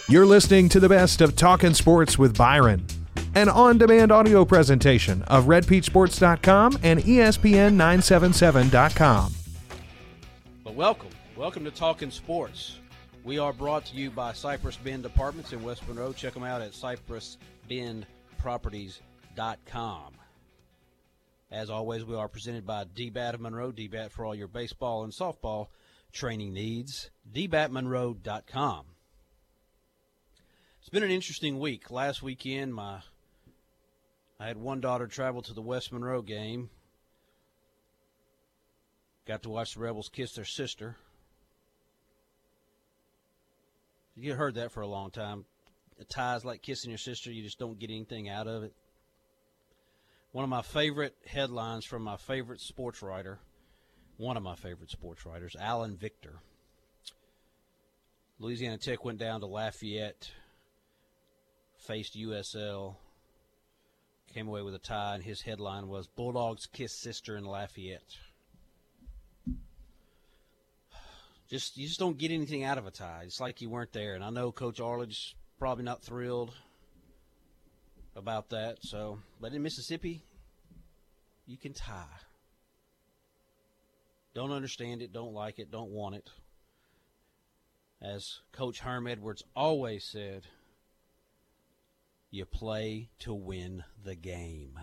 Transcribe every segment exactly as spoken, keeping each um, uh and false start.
You're listening to the best of Talkin' Sports with Byron, an on-demand audio presentation of red peach sports dot com and E S P N nine seventy-seven dot com. But welcome. Welcome to Talkin' Sports. We are brought to you by Cypress Bend Apartments in West Monroe. Check them out at cypress bend properties dot com. As always, we are presented by D B A T of Monroe. D B A T for all your baseball and softball training needs. d bat monroe dot com. It's been an interesting week. Last weekend, my I had one daughter travel to the West Monroe game. Got to watch the Rebels kiss their sister. You heard that for a long time. A tie's like kissing your sister. You just don't get anything out of it. One of my favorite headlines from my favorite sports writer, one of my favorite sports writers, Alan Victor. Louisiana Tech went down to Lafayette, faced U S L, came away with a tie, and his headline was, Bulldogs kiss sister in Lafayette. Just You just don't get anything out of a tie. It's like you weren't there. And I know Coach Arledge probably not thrilled about that. So, but in Mississippi, you can tie. Don't understand it, don't like it, don't want it. As Coach Herm Edwards always said, you play to win the game.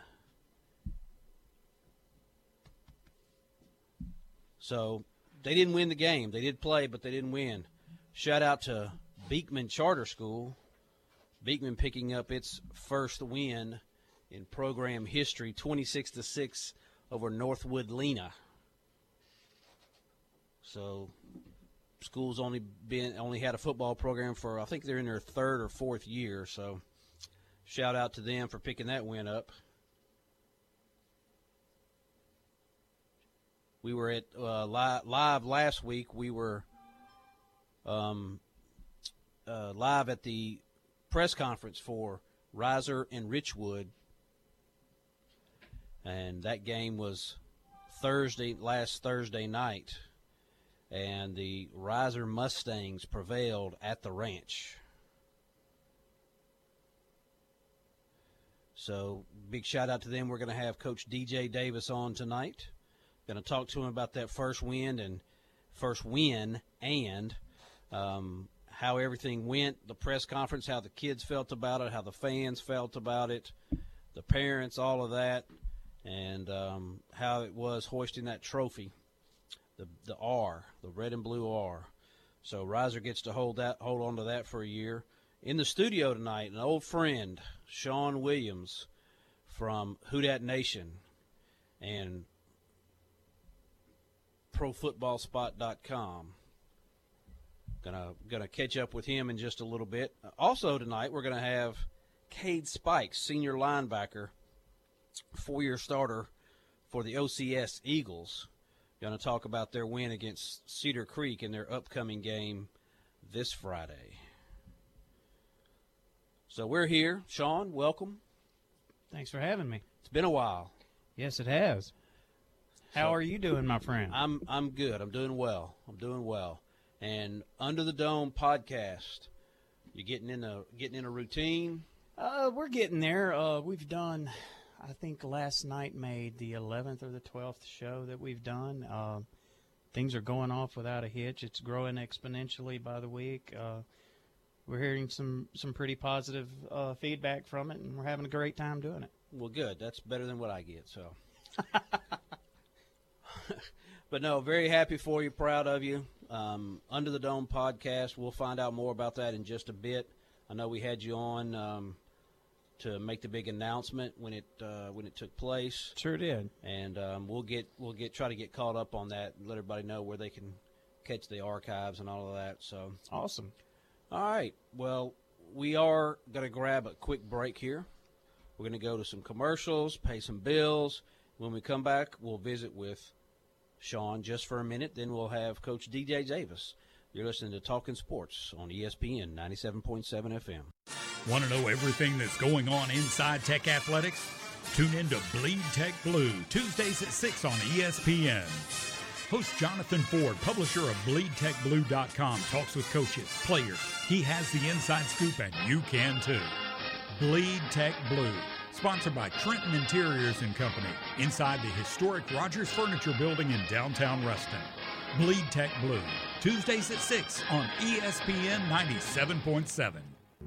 So they didn't win the game. They did play, but they didn't win. Shout out to Beekman Charter School. Beekman picking up its first win in program history, twenty-six to six over Northwood Lena. So school's only been only had a football program for, I think they're in their third or fourth year, so shout out to them for picking that win up. We were at uh, live, live last week. We were um, uh, live at the press conference for Riser and Richwood, and that game was Thursday, last Thursday night, and the Riser Mustangs prevailed at the ranch. So big shout out to them. We're going to have Coach D J Davis on tonight. Going to talk to him about that first win and first win and um, how everything went, the press conference, how the kids felt about it, how the fans felt about it, the parents, all of that, and um, how it was hoisting that trophy, the the R, the red and blue R. So Riser gets to hold that, hold on to that for a year. In the studio tonight, an old friend, Sean Williams from Who Dat Nation and pro football spot dot com. Gonna gonna catch up with him in just a little bit. Also tonight we're gonna have Cade Spikes, senior linebacker, four-year starter for the O C S Eagles. Gonna talk about their win against Cedar Creek in their upcoming game this Friday. So we're here. Sean, welcome. Thanks for having me. It's been a while. Yes, it has. How So, are you doing, my friend? I'm I'm good. I'm doing well. I'm doing well. And Under the Dome podcast, you getting in a getting in a routine? Uh, we're getting there. Uh, we've done, I think last night made the eleventh or the twelfth show that we've done. Uh, things are going off without a hitch. It's growing exponentially by the week. Uh, we're hearing some, some pretty positive uh, feedback from it, and we're having a great time doing it. Well, good. That's better than what I get. So, but no, very happy for you, proud of you. Um, Under the Dome podcast. We'll find out more about that in just a bit. I know we had you on um, to make the big announcement when it uh, when it took place. Sure did. And um, we'll get we'll get try to get caught up on that and let everybody know where they can catch the archives and all of that. So awesome. All right. Well, we are going to grab a quick break here. We're going to go to some commercials, pay some bills. When we come back, we'll visit with Sean just for a minute. Then we'll have Coach D J Davis. You're listening to Talkin' Sports on E S P N ninety-seven point seven F M. Want to know everything that's going on inside Tech Athletics? Tune in to Bleed Tech Blue, Tuesdays at six on E S P N. Host Jonathan Ford, publisher of bleed tech blue dot com, talks with coaches, players. He has the inside scoop, and you can too. Bleed Tech Blue, sponsored by Trenton Interiors and Company, inside the historic Rogers Furniture Building in downtown Ruston. Bleed Tech Blue, Tuesdays at six on E S P N ninety-seven point seven.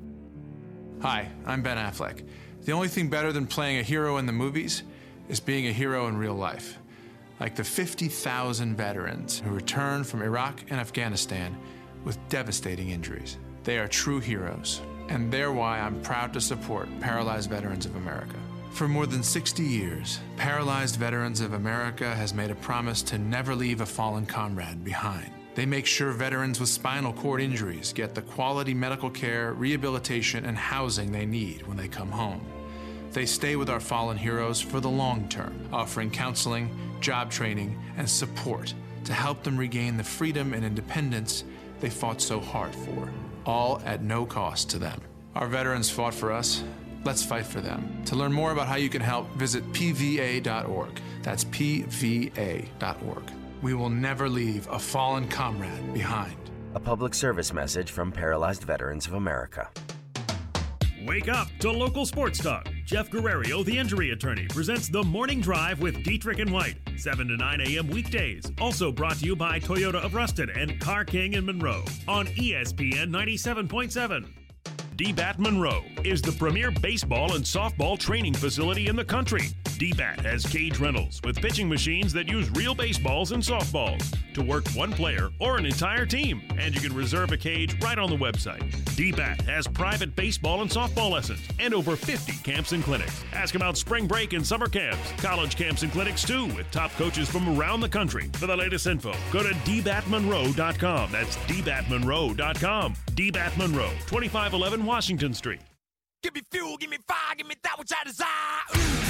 Hi, I'm Ben Affleck. The only thing better than playing a hero in the movies is being a hero in real life. Like the fifty thousand veterans who returned from Iraq and Afghanistan with devastating injuries. They are true heroes, and they're why I'm proud to support Paralyzed Veterans of America. For more than sixty years, Paralyzed Veterans of America has made a promise to never leave a fallen comrade behind. They make sure veterans with spinal cord injuries get the quality medical care, rehabilitation, and housing they need when they come home. They stay with our fallen heroes for the long term, offering counseling, job training, and support to help them regain the freedom and independence they fought so hard for, all at no cost to them. Our veterans fought for us. Let's fight for them. To learn more about how you can help, visit P V A dot org. That's P V A dot org. We will never leave a fallen comrade behind. A public service message from Paralyzed Veterans of America. Wake up to local sports talk. Jeff Guerrero, the injury attorney, presents The Morning Drive with Dietrich and White, seven to nine a.m. weekdays. Also brought to you by Toyota of Ruston and Car King in Monroe on E S P N ninety-seven point seven. D-Bat Monroe is the premier baseball and softball training facility in the country. D-Bat has cage rentals with pitching machines that use real baseballs and softballs to work one player or an entire team, and you can reserve a cage right on the website. D-Bat has private baseball and softball lessons and over fifty camps and clinics. Ask about spring break and summer camps, college camps and clinics too, with top coaches from around the country. For the latest info, go to D bat monroe dot com. That's D bat monroe dot com. D-Bat Monroe, twenty-five eleven Washington Street. Give me fuel, give me fire, give me that which I desire. Ooh.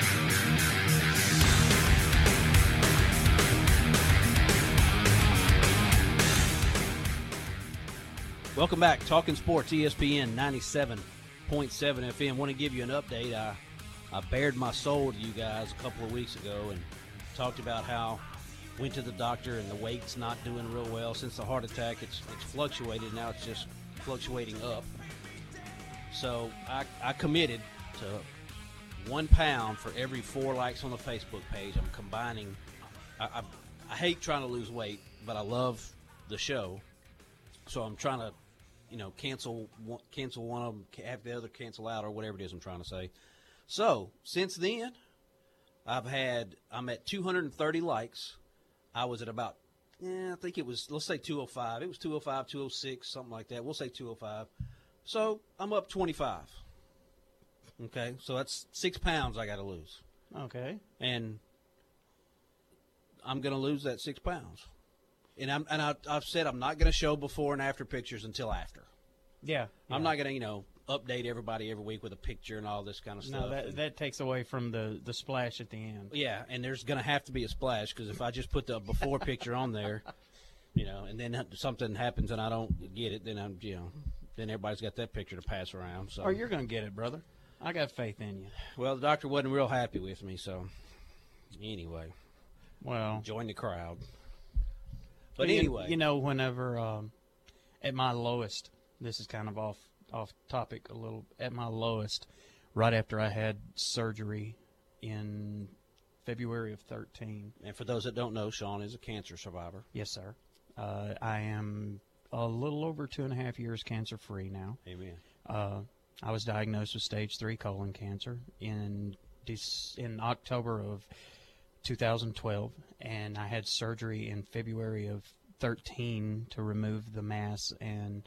Welcome back, Talking Sports, E S P N ninety-seven point seven F M. Want to give you an update. I, I bared my soul to you guys a couple of weeks ago and talked about how went to the doctor and the weight's not doing real well. Since the heart attack, it's it's fluctuated. Now it's just fluctuating up. So I, I committed to one pound for every four likes on the Facebook page. I'm combining. I, I, I hate trying to lose weight, but I love the show. So I'm trying to, you know, cancel one, cancel one of them, have the other cancel out, or whatever it is I'm trying to say. So since then, I've had, I'm at two hundred thirty likes. I was at about, yeah, I think it was, let's say two oh five. It was two oh five, two oh six, something like that. We'll say two oh five. So I'm up twenty-five. Okay, so that's six pounds I got to lose. Okay. And I'm going to lose that six pounds. And I'm and I, I've said I'm not going to show before and after pictures until after. Yeah. yeah. I'm not going to, you know, update everybody every week with a picture and all this kind of stuff. No, that that takes away from the, the splash at the end. Yeah, and there's going to have to be a splash because if I just put the before picture on there, you know, and then something happens and I don't get it, then I'm, you know, then everybody's got that picture to pass around. So. Or you're going to get it, brother. I got faith in you. Well, the doctor wasn't real happy with me, so anyway. Well. Join the crowd. But you, anyway. You know, whenever um, at my lowest, this is kind of off, off topic a little, at my lowest, right after I had surgery in February of thirteen. And for those that don't know, Sean is a cancer survivor. Yes, sir. Uh, I am a little over two and a half years cancer-free now. Amen. Uh, I was diagnosed with stage three colon cancer in in October of two thousand twelve, and I had surgery in February of thirteen to remove the mass and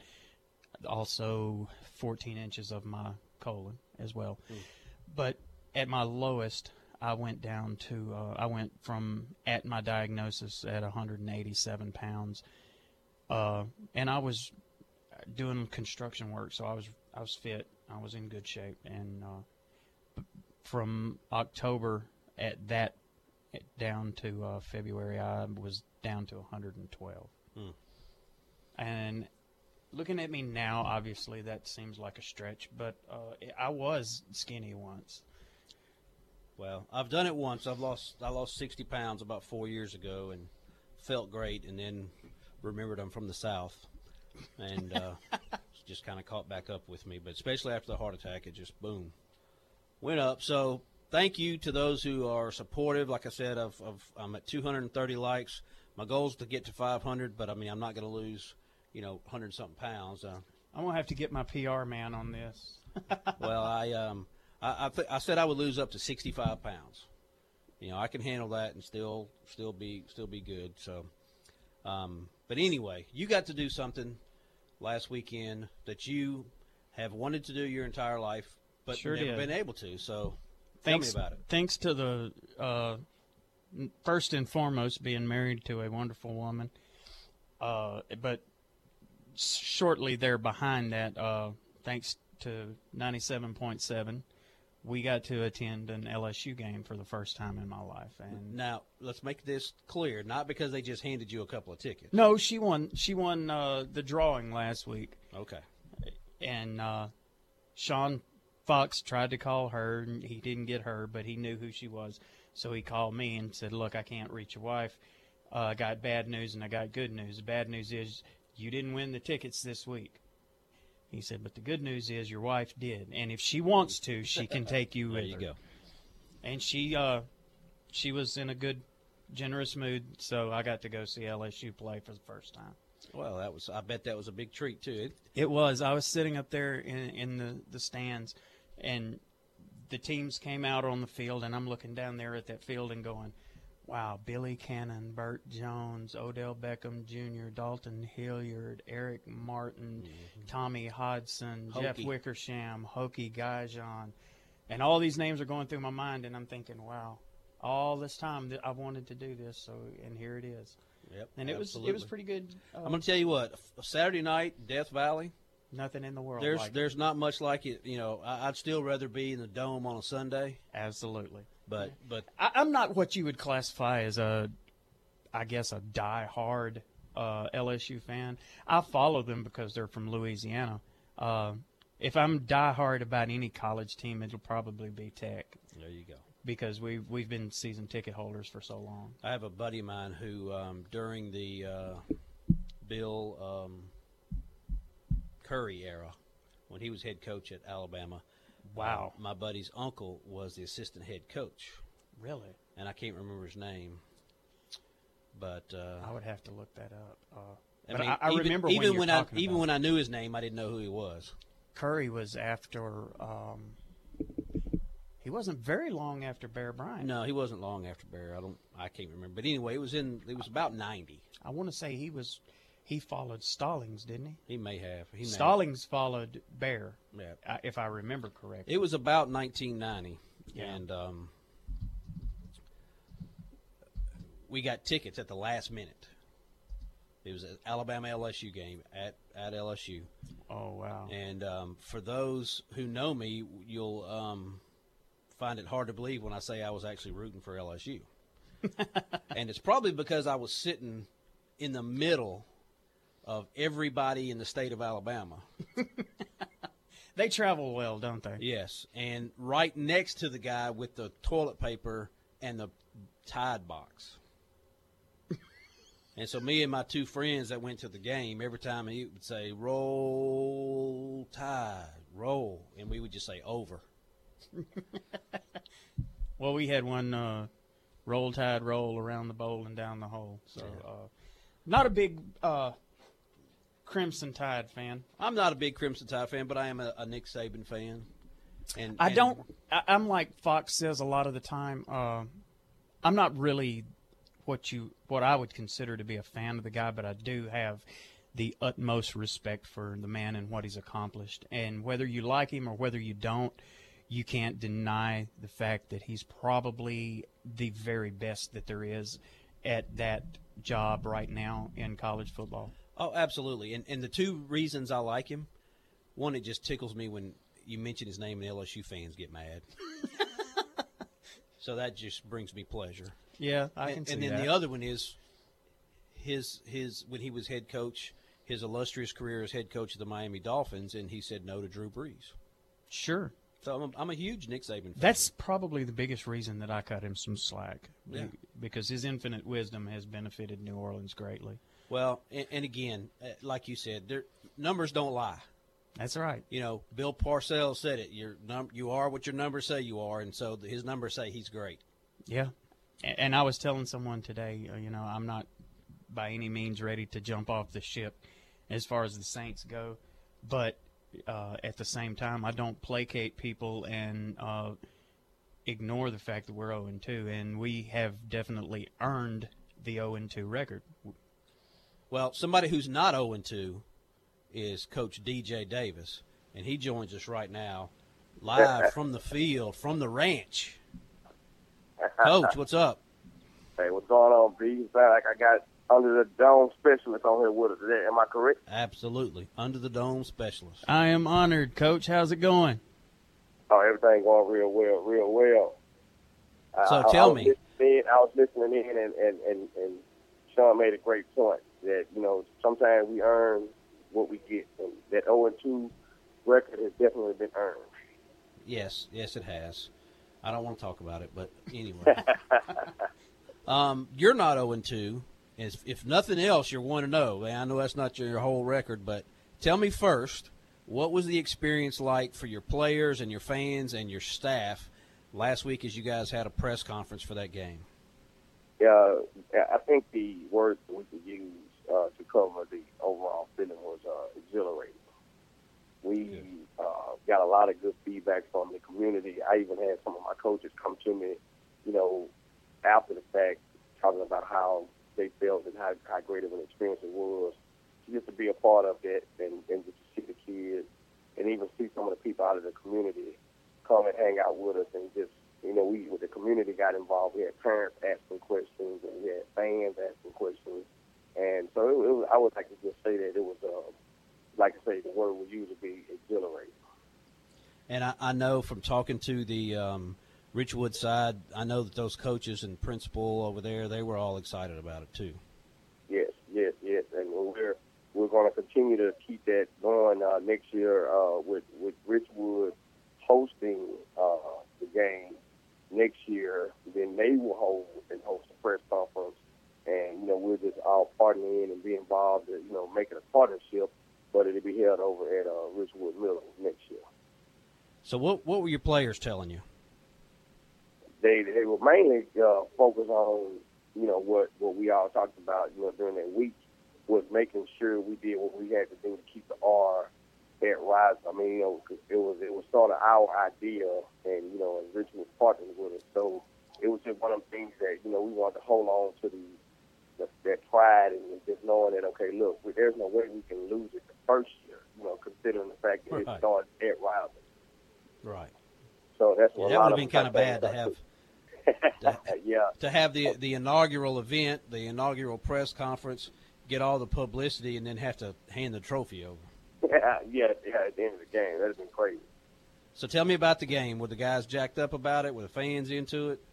also fourteen inches of my colon as well. Mm. But at my lowest, I went down to, uh, I went from at my diagnosis at one hundred eighty-seven pounds, uh, and I was doing construction work, so I was I was fit, I was in good shape, and uh, from October at that down to uh, February, I was down to one hundred twelve. Hmm. And looking at me now, obviously that seems like a stretch, but uh, I was skinny once. Well, I've done it once. I've lost I lost sixty pounds about four years ago and felt great, and then remembered I'm from the South, and uh, just kind of caught back up with me. But especially after the heart attack, it just, boom, went up. So thank you to those who are supportive. Like I said, I've, I've, I'm at two hundred thirty likes. My goal is to get to five hundred, but, I mean, I'm not going to lose, you know, one hundred something pounds. Uh, I'm going to have to get my P R man on this. well, I um, I I, th- I said I would lose up to sixty-five pounds. You know, I can handle that and still still be still be good. So, um, but anyway, you got to do something last weekend that you have wanted to do your entire life, but Sure never did. been able to. So, Thanks, tell me about it. Thanks to the uh, first and foremost being married to a wonderful woman, uh, but shortly there behind that, uh, thanks to ninety-seven point seven, we got to attend an L S U game for the first time in my life. And Now, let's make this clear. Not because they just handed you a couple of tickets. no, she won. She won uh, the drawing last week, Okay. and uh, Sean Fox tried to call her. And he didn't get her, but he knew who she was, so he called me and said, "Look, I can't reach your wife. Uh, I got bad news and I got good news. The bad news is you didn't win the tickets this week." He said, "But the good news is your wife did, and if she wants to, she can take you There with you her." go. And she, uh, she was in a good, generous mood, so I got to go see L S U play for the first time. Well, that was. I bet that was a big treat too. It, It was. I was sitting up there in, in the, the stands, and the teams came out on the field, and I'm looking down there at that field and going, wow, Billy Cannon, Burt Jones, Odell Beckham Junior, Dalton Hilliard, Eric Martin, mm-hmm. Tommy Hodson, Hokie. Jeff Wickersham, Hokie Gajan. And all these names are going through my mind, and I'm thinking, wow, all this time that I wanted to do this, so and here it is. Yep, And it was it was pretty good. Uh, I'm going to tell you what. A Saturday night, Death Valley. nothing in the world There's like there's not much like it. You know, I, I'd still rather be in the Dome on a Sunday. it. Absolutely. But but I, I'm not what you would classify as a, I guess, a die-hard uh, L S U fan. I follow them because they're from Louisiana. Uh, if I'm die-hard about any college team, it'll probably be Tech there you go. because we've, we've been season ticket holders for so long. I have a buddy of mine who, um, during the uh, Bill um, Curry era, when he was head coach at Alabama, Wow. uh, my buddy's uncle was the assistant head coach, Really? and I can't remember his name. But uh, I would have to look that up. Uh, I but mean, I, I even, remember even when, when you're I talking even about when I knew his name, I didn't know who he was. Curry was after. Um, he wasn't very long after Bear Bryant. No, he wasn't long after Bear. I don't. I can't remember. But anyway, it was in. It was about ninety. I want to say he was. He followed Stallings, didn't he? He may have. He may Stallings followed Bear, Have. Yeah. uh, if I remember correctly. It was about nineteen ninety, Yeah. and um, we got tickets at the last minute. It was an Alabama L S U game at, at L S U. Oh, wow. And um, for those who know me, you'll um, find it hard to believe when I say I was actually rooting for L S U. And it's probably because I was sitting in the middle of everybody in the state of Alabama. They travel well, don't they? Yes, and right next to the guy with the toilet paper and the Tide box. And so me and my two friends that went to the game, every time he would say, "Roll Tide, roll," and we would just say, "Over." Well, we had one uh, roll tide roll around the bowl and down the hole. So, uh, not a big uh, Crimson Tide fan. I'm not a big Crimson Tide fan, but I am a, a Nick Saban fan. And I and- don't. I, I'm like Fox says a lot of the time. Uh, I'm not really what you what I would consider to be a fan of the guy, but I do have the utmost respect for the man and what he's accomplished. And whether you like him or whether you don't, you can't deny the fact that he's probably the very best that there is at that job right now in college football. Oh, absolutely. And and the two reasons I like him, one, it just tickles me when you mention his name and L S U fans get mad. So that just brings me pleasure. Yeah, I can and, see and then that. the other one is his his when he was head coach, his illustrious career as head coach of the Miami Dolphins, and he said no to Drew Brees. Sure. So I'm a, I'm a huge Nick Saban fan. That's probably the biggest reason that I cut him some slack, Yeah. because his infinite wisdom has benefited New Orleans greatly. Well, and, and again, uh, like you said, their numbers don't lie. That's right. You know, Bill Parcells said it. Your num- you are what your numbers say you are, and so his numbers say he's great. Yeah. And, and I was telling someone today, uh, you know, I'm not by any means ready to jump off the ship as far as the Saints go, but uh, at the same time, I don't placate people and uh, ignore the fact that we're oh and two, and we have definitely earned the oh and two record. Well, somebody who's not oh and two is Coach D J Davis, and he joins us right now live from the field, from the ranch. Coach, what's up? Hey, what's going on, B? It's like I got under the dome specialist on here with us today. Am I correct? Absolutely. Under the dome specialist. I am honored, Coach. How's it going? Oh, everything going real well, real well. So I, tell I was me. listening, I was listening in, and, and, and, and Sean made a great point that, you know, sometimes we earn what we get. And that oh and two record has definitely been earned. Yes, yes, it has. I don't want to talk about it, but anyway. um, you're not oh and two. If, if nothing else, you're one and oh. I know that's not your whole record, but tell me first, what was the experience like for your players and your fans and your staff last week as you guys had a press conference for that game? Yeah, I think the word that we could use uh, to cover the overall feeling was uh, exhilarating. We uh, got a lot of good feedback from the community. I even had some of my coaches come to me, you know, after the fact, talking about how they felt and how, how great of an experience it was. Just to be a part of that and, and just to see the kids and even see some of the people out of the community come and hang out with us, and just, you know, we, with the community got involved. We had parents asking questions, and we had fans asking questions. And so it, it was, I would like to just say that it was, uh, like I say, the word would usually be exhilarating. And I, I know from talking to the um, Richwood side, I know that those coaches and principal over there, they were all excited about it too. Yes, yes, yes. And we're we're going to continue to keep that going uh, next year uh, with, with Richwood hosting uh, the game next year. Then they will hold and host a press conference. And, you know, we'll just all partner in and be involved, in, you know, make it a partnership, but it'll be held over at uh, Richwood Middle next year. So what what were your players telling you? They they were mainly uh, focused on, you know, what, what we all talked about, you know, during that week, was making sure we did what we had to do to keep the R at rise. I mean, you know, it was it was sort of our idea, and, you know, and Richwood partnered with us. So it was just one of the things that, you know, we wanted to hold on to the, the that pride and just knowing that, okay, look, there's no way we can lose it the first year, you know, considering the fact that Right. it started at Riley. Right. So that's Yeah, what that a would lot have of been them kind of bad to thought have too. yeah. to have the the inaugural event, the inaugural press conference, get all the publicity, and then have to hand the trophy over. Yeah, yeah, yeah, at the end of the game. That would have been crazy. So tell me about the game. Were the guys jacked up about it? Were the fans into it?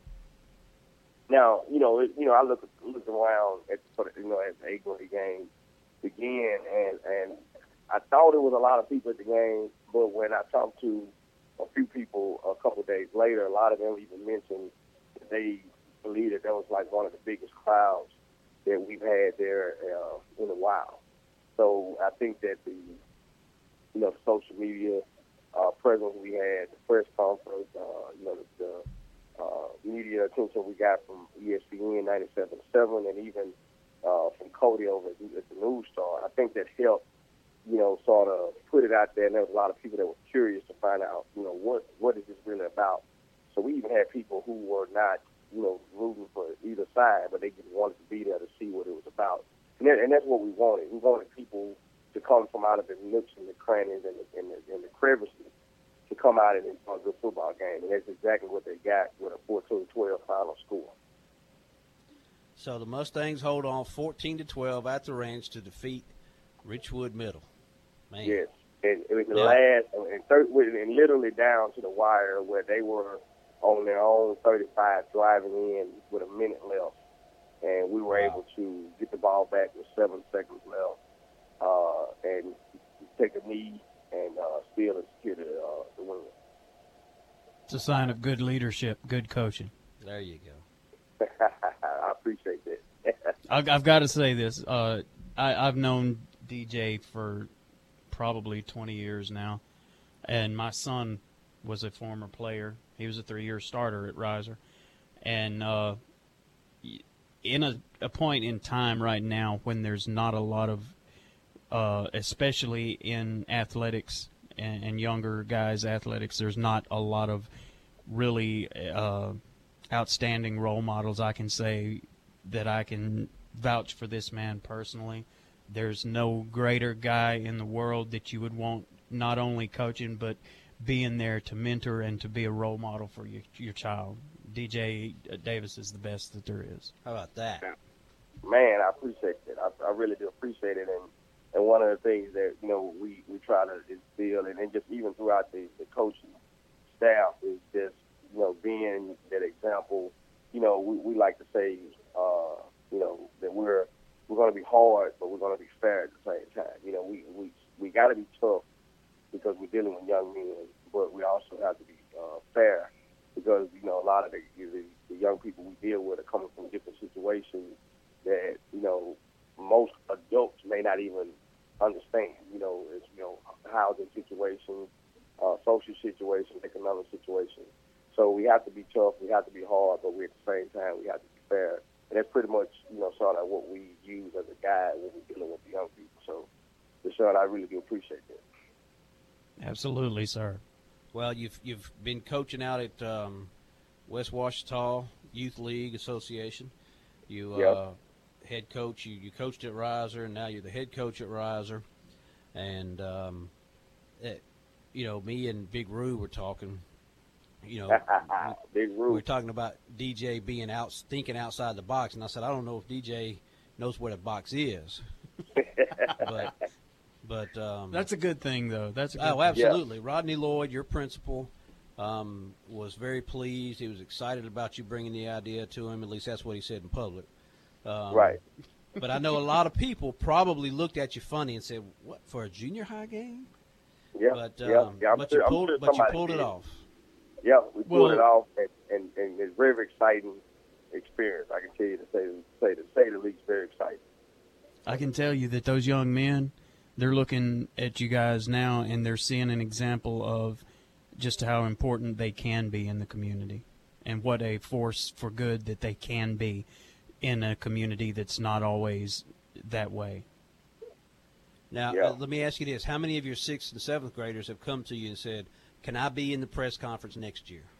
Now, you know, it, you know, I look look around at you know as the eighth grade game began, and and I thought it was a lot of people at the game, but when I talked to a few people a couple of days later, a lot of them even mentioned that they believe that that was like one of the biggest crowds that we've had there uh, in a while. So I think that the you know the social media uh, presence we had, the press conference, uh, you know the, the Uh, media attention we got from E S P N ninety-seven point seven and even uh, from Cody over at, at the News Star. I think that helped, you know, sort of put it out there, and there was a lot of people that were curious to find out, you know, what what is this really about. So we even had people who were not, you know, rooting for either side, but they just wanted to be there to see what it was about. And, that, and that's what we wanted. We wanted people to come from out of the nooks and the crannies and the, and the, and the crevices to come out and enjoy a good football game. And that's exactly what they got with a fourteen twelve final score. So the Mustangs hold on fourteen to twelve at the ranch to defeat Richwood Middle. Man. Yes. And it was the Yeah. last, and, third, and literally down to the wire where they were on their own thirty-five driving in with a minute left. And we were Wow. able to get the ball back with seven seconds left uh, and take a knee and uh, steal and secure the, uh, the win. a sign of good leadership, good coaching. There you go. I appreciate that. I've, I've got to say this. Uh, I, I've known D J for probably twenty years now, and my son was a former player. He was a three-year starter at Riser. And uh, in a, a point in time right now when there's not a lot of, uh, especially in athletics and, and younger guys' athletics, there's not a lot of really uh, outstanding role models, I can say, that I can vouch for this man personally. There's no greater guy in the world that you would want not only coaching but being there to mentor and to be a role model for your, your child. D J Davis is the best that there is. How about that? Man, I appreciate it. I, I really do appreciate it. And, and one of the things that, you know, we, we try to instill, and, and just even throughout the, the coaching staff, is just, you know, being that example. You know, we, we like to say, uh, you know, that we're we're going to be hard, but we're going to be fair at the same time. You know, we we, we got to be tough because we're dealing with young men, but we also have to be uh, fair because, you know, a lot of the, the, the young people we deal with are coming from different situations that, you know, most adults may not even understand. You know, it's, you know, housing situations, uh, social situations, economic situations. So we have to be tough, we have to be hard, but we at the same time we have to be fair. And that's pretty much, you know, sort of what we use as a guide when we're dealing with the young people. So, Deshaun, I really do appreciate that. Absolutely, sir. Well, you've you've been coaching out at um, West Ouachita Youth League Association. You Yep. uh, head coach. You, you coached at Riser, and now you're the head coach at Riser. And um, it, you know, me and Big Roo were talking. You know, Big Roo. we were talking about D J being out, thinking outside the box, and I said, I don't know if D J knows what a box is, but but um, That's a good thing, though. That's a good oh, thing. absolutely. Yeah. Rodney Lloyd, your principal, um, was very pleased. He was excited about you bringing the idea to him. At least that's what he said in public. Um, right. But I know a lot of people probably looked at you funny and said, "What, for a junior high game?" Yeah. But um, yeah. yeah but sure, you pulled sure it. But you somebody pulled did. it off. Yeah, we pulled Well, it off, and, and, and it's a very exciting experience. I can tell you to say say to say the least, very exciting. I can tell you that those young men, they're looking at you guys now, and they're seeing an example of just how important they can be in the community and what a force for good that they can be in a community that's not always that way. Now, Yeah. uh, let me ask you this. How many of your sixth and seventh graders have come to you and said, can I be in the press conference next year?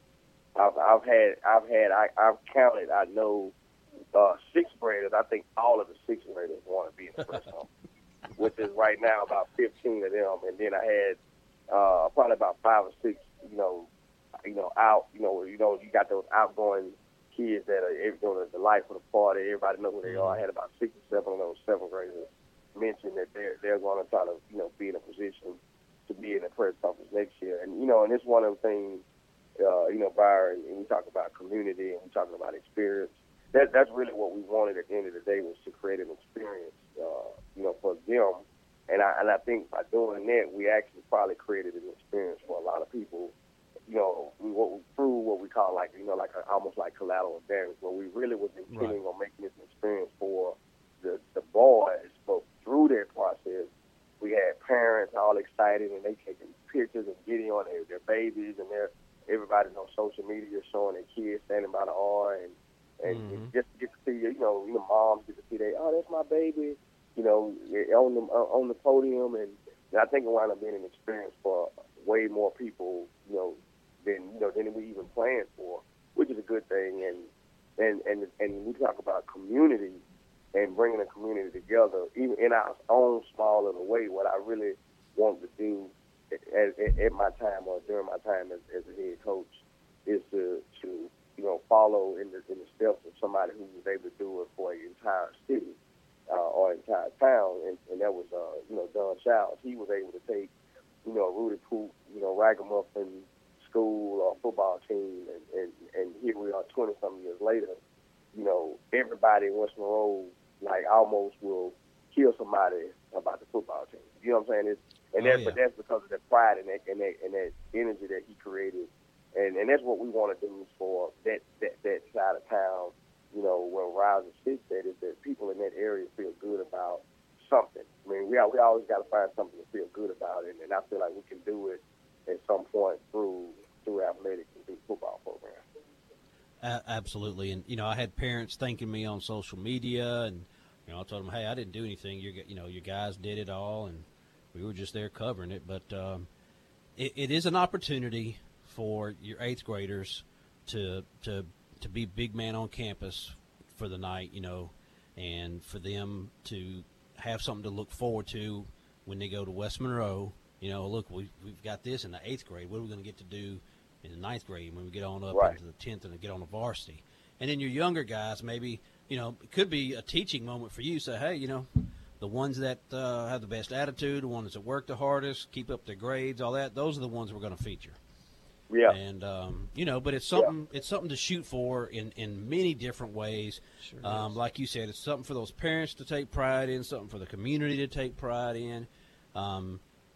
I've, I've had, I've had, I, I've counted. I know uh, sixth graders. I think all of the sixth graders want to be in the press conference, which is right now about fifteen of them. And then I had uh, probably about five or six, you know, you know, out, you know, you know, you got those outgoing kids that are, you know, the life of the party. Everybody knows who they are. I had about six or seven of those seventh graders mention that they're they're going to try to, you know, be in a position to be in the press conference next year. And, you know, and it's one of the things, uh, you know, Byron, and we talk about community and we talking about experience. That, that's really what we wanted at the end of the day, was to create an experience, uh, you know, for them. And I, and I think by doing that, we actually probably created an experience for a lot of people. You know, we, what we, through what we call like, you know, like a, almost like collateral damage, where we really was intending Right. on making this an experience for the, the boys, but through their process, we had parents all excited, and they taking pictures and video on their, their babies, and their everybody's on social media showing their kids standing by the R, and and Mm-hmm. just get to see, you know, you know, moms get to see they, oh, that's my baby, you know, on the on the podium, and, and I think it wound up being an experience for way more people, you know, than you know than we even planned for, which is a good thing, and and and and we talk about community and bringing the community together, even in our own small little way. What I really want to do at, at, at my time or during my time as, as a head coach is to, to you know, follow in the in the steps of somebody who was able to do it for an entire city uh, or entire town, and, and that was uh, you know Don Childs. He was able to take you know Rudy Poop, you know Ragamuffin school or football team, and, and, and here we are twenty some years later. You know, everybody in West Monroe like almost will kill somebody about the football team. You know what I'm saying? It's, and Oh, that's yeah. but that's because of the pride and that and that and that energy that he created And and that's what we want to do for that, that, that side of town, you know, where Rise sits at, is that people in that area feel good about something. I mean, we we always got to find something to feel good about, and, and I feel like we can do it at some point through through athletics and through football programs. Uh, absolutely. And, you know, I had parents thanking me on social media, and, you know, I told them, hey, I didn't do anything. Your, you know, your guys did it all, and we were just there covering it. But um, it, it is an opportunity for your eighth graders to to to be big man on campus for the night, you know, and for them to have something to look forward to when they go to West Monroe. You know, look, we, we've got this in the eighth grade. What are we going to get to do in the ninth grade when we get on up right. into the tenth and get on the varsity? And then your younger guys, maybe, you know, it could be a teaching moment for you. Say, hey, you know, the ones that uh, have the best attitude, the ones that work the hardest, keep up their grades, all that, those are the ones we're going to feature. Yeah. And, um, you know, but it's something yeah. it's something to shoot for in, in many different ways. Sure um, like you said, it's something for those parents to take pride in, something for the community to take pride in. Um,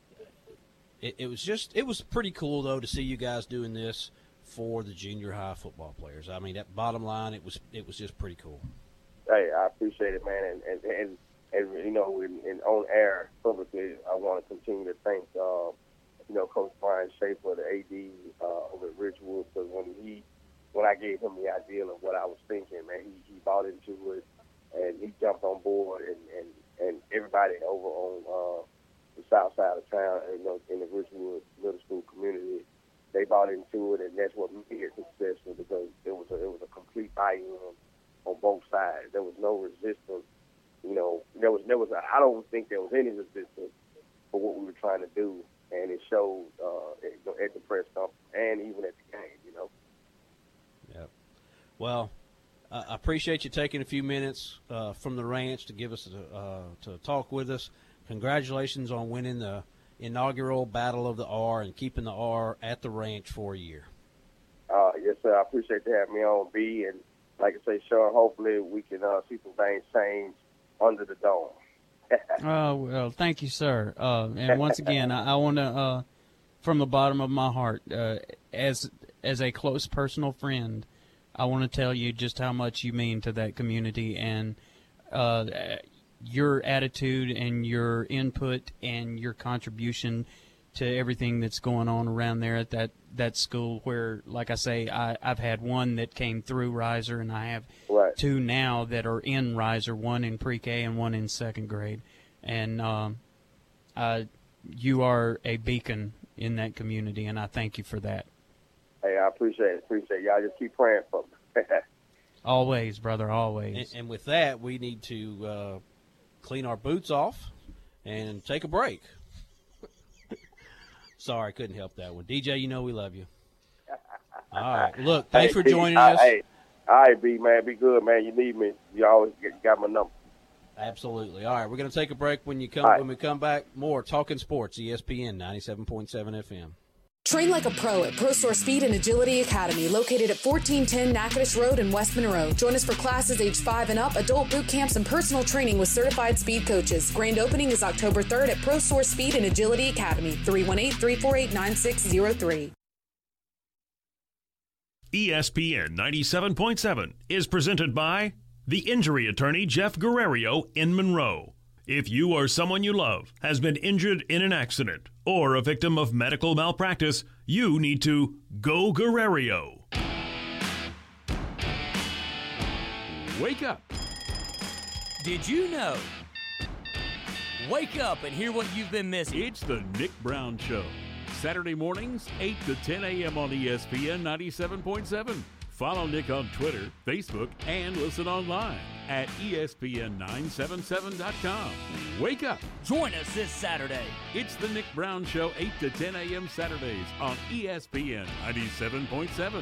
it, it was just it was pretty cool, though, to see you guys doing this for the junior high football players. I mean, that bottom line, it was it was just pretty cool. Hey, I appreciate it, man. And, and, and, and you know, in, in on air publicly, I want to continue to thank uh, you know, Coach Brian Schaefer, the A D uh, over at Ridgewood, because when he, when I gave him the idea of what I was thinking, man, he, he bought into it, and he jumped on board, and, and, and everybody over on uh, the south side of town, you know, in the Ridgewood Middle School community, they bought into it, and that's what made it successful, because it was a, it was a complete buy-in on both sides. There was no resistance. You know, there was there was a, I don't think there was any resistance for what we were trying to do. And it showed uh, at, at the press conference and even at the game, you know. Yeah. Well, uh, I appreciate you taking a few minutes uh, from the ranch to give us a, uh, to talk with us. Congratulations on winning the inaugural Battle of the R and keeping the R at the ranch for a year. Uh, yes, sir. I appreciate you having me on, B. And like I say, Sean, hopefully we can uh, see some things change under the dome. Oh, well, thank you, sir. Uh, and once again, I, I want to, uh, from the bottom of my heart, uh, as as a close personal friend, I want to tell you just how much you mean to that community, and uh, your attitude and your input and your contribution to everything that's going on around there at that, that school where, like I say, I, I've had one that came through Riser, and I have right. two now that are in Riser, one in pre-K and one in second grade. And um, uh, you are a beacon in that community, and I thank you for that. Hey, I appreciate it. Appreciate it. Y'all just keep praying for me. Always, brother, always. And, and with that, we need to uh, clean our boots off and take a break. Sorry, couldn't help that one. D J, you know we love you. All right. Look, thanks hey, for joining B, us. Hey, all right, B, man. Be good, man. You need me. You always get, got my number. Absolutely. All right, we're going to take a break. When you come, right. when we come back, more Talking Sports, E S P N ninety-seven point seven F M. Train like a pro at ProSource Speed and Agility Academy, located at fourteen ten Natchitoches Road in West Monroe. Join us for classes age five and up, adult boot camps, and personal training with certified speed coaches. Grand opening is October third at ProSource Speed and Agility Academy, three one eight, three four eight, nine six zero three. E S P N ninety-seven point seven is presented by the injury attorney Jeff Guerrero in Monroe. If you or someone you love has been injured in an accident or a victim of medical malpractice, you need to go Guerrero. Wake up. Did you know? Wake up and hear what you've been missing. It's the Nick Brown Show. Saturday mornings, eight to ten a.m. on E S P N ninety-seven point seven. Follow Nick on Twitter, Facebook, and listen online at E S P N nine seven seven dot com. Wake up. Join us this Saturday. It's the Nick Brown Show, eight to ten a.m. Saturdays on E S P N ninety-seven point seven.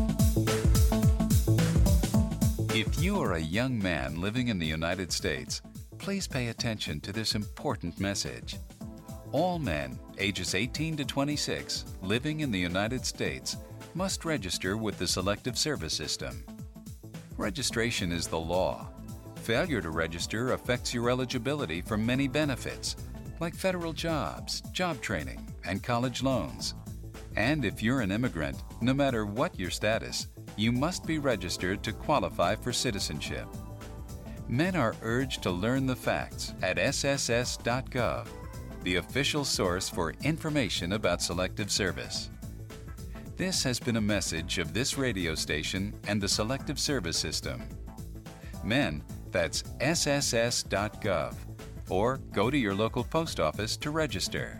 If you are a young man living in the United States, please pay attention to this important message. All men ages eighteen to twenty-six living in the United States must register with the Selective Service System. Registration is the law. Failure to register affects your eligibility for many benefits, like federal jobs, job training, and college loans. And if you're an immigrant, no matter what your status, you must be registered to qualify for citizenship. Men are urged to learn the facts at S S S dot gov, the official source for information about Selective Service. This has been a message of this radio station and the Selective Service System. Men, that's S S S dot gov, or go to your local post office to register.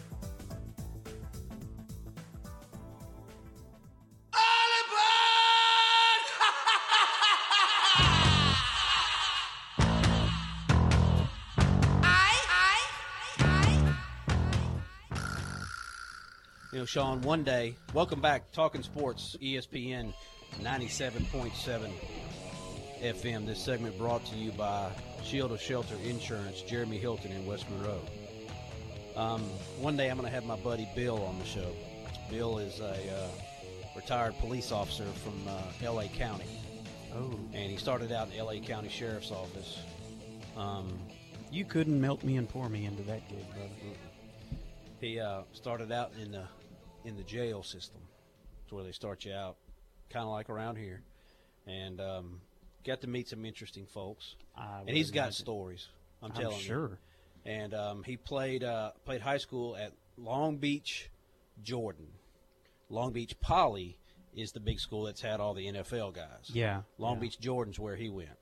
You know, Sean, one day, welcome back, Talking Sports, E S P N ninety-seven point seven F M. This segment brought to you by Shield of Shelter Insurance, Jeremy Hilton in West Monroe. Um, one day I'm going to have my buddy Bill on the show. Bill is a uh, retired police officer from uh, L A County. Oh. And he started out in L A County Sheriff's Office. Um, you couldn't melt me and pour me into that gig, brother. He uh, started out in the in the jail system. It's where they start you out, kind of like around here, and um, got to meet some interesting folks. I and he's got imagine. stories. I'm, I'm telling sure. you. And um, he played uh, played high school at Long Beach, Jordan. Long Beach Poly is the big school that's had all the N F L guys. Yeah. Long yeah. Beach Jordan's where he went.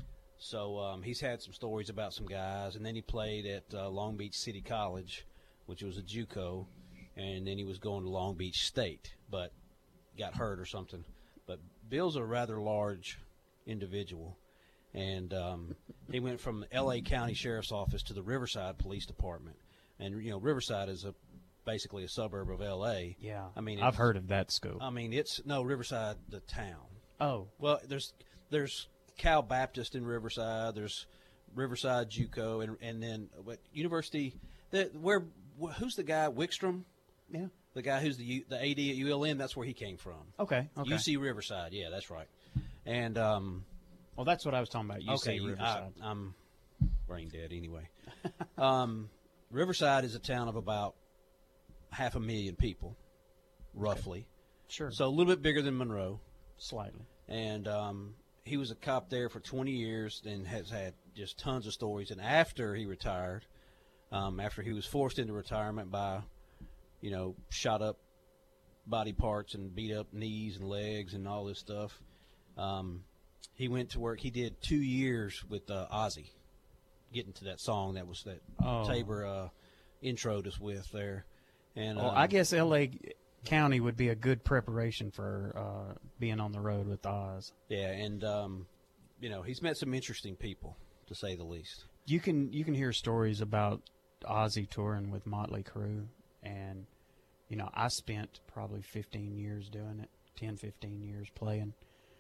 So um, he's had some stories about some guys, and then he played at uh, Long Beach City College, which was a JUCO, and then he was going to Long Beach State, but got hurt or something. But Bill's a rather large individual, and um, he went from the L A County Sheriff's Office to the Riverside Police Department. And, you know, Riverside is a basically a suburb of L A. Yeah, I mean, I've heard of that school. I mean, it's – no, Riverside, the town. Oh. Well, there's there's Cal Baptist in Riverside. There's Riverside JUCO, and and then what University the, – where – who's the guy, Wickstrom? Yeah. The guy who's the U, the A D at U L M, that's where he came from. Okay, okay. U C Riverside, yeah, that's right. And um, well, that's what I was talking about, U C okay, Riverside. I, I'm brain dead anyway. um, Riverside is a town of about half a million people, roughly. Okay. Sure. So a little bit bigger than Monroe. Slightly. And um, he was a cop there for twenty years and has had just tons of stories. And after he retired, Um, after he was forced into retirement by, you know, shot up body parts and beat up knees and legs and all this stuff, um, he went to work. He did two years with uh, Ozzy, getting to that song that was that oh. Tabor uh, introed us with there. And well, um, I guess L A County would be a good preparation for uh, being on the road with Oz. Yeah, and um, you know, he's met some interesting people, to say the least. You can you can hear stories about Ozzy touring with Motley Crue, and you know, I spent probably fifteen years doing it, ten, fifteen years playing,